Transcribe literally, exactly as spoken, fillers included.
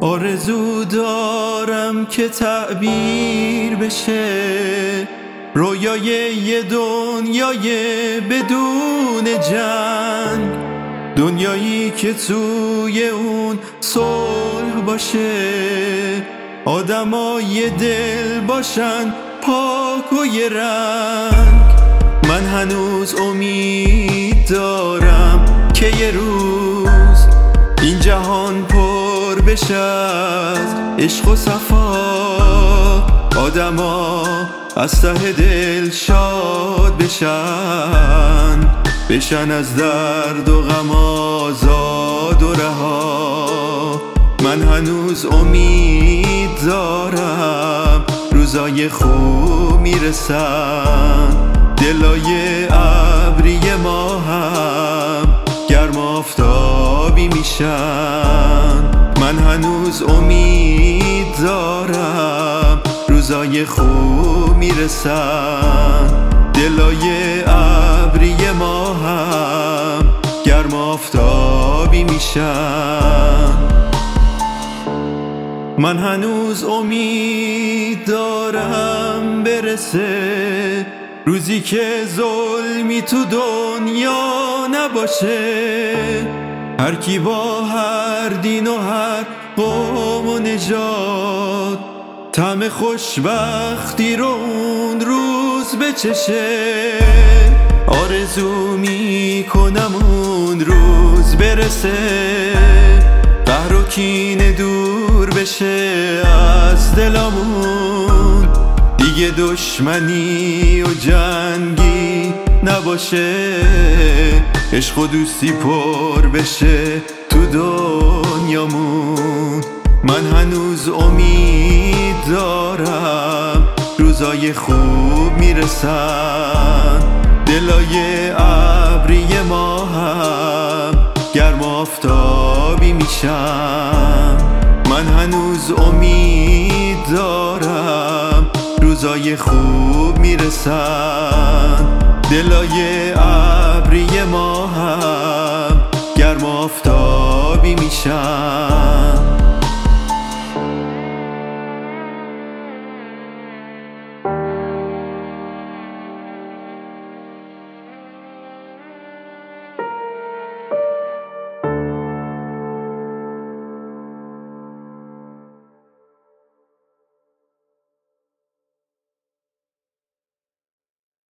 آرزو دارم که تعبیر بشه رویای یه دنیای بدون جنگ، دنیایی که توی اون صلح باشه، آدمای دل باشن پاک و یه رنگ. من هنوز امید دارم که یه روز این جهان پر بشه از عشق و صفا، آدما از ته دل شاد بشن، بشن از درد و غم آزاد و رها. من هنوز امید دارم روزای خوب میرسن، دلای ابری ما هم گرم آفتابی میشن. من هنوز امید دارم روزای خوب میرسن، دلای ابری ما هم گرم آفتابی میشن. من هنوز امید دارم برسه روزی که ظلمی تو دنیا نباشه، هر کی با هر دین و هر قوم و نژاد طعم خوشبختی رو اون روز بچشه. آرزو میکنم اون روز برسه، قهر و کینه دور بشه از دلمون، دیگه دشمنی و جنگی نباشه، عشق و دوستی پر بشه تو دنیامون. من هنوز امید دارم روزای خوب میرسن، دلای ابری ما هم گرم آفتابی میشن. من هنوز امید دارم روزای خوب میرسن، دلای ابری ما هم گرم آفتابی میشن.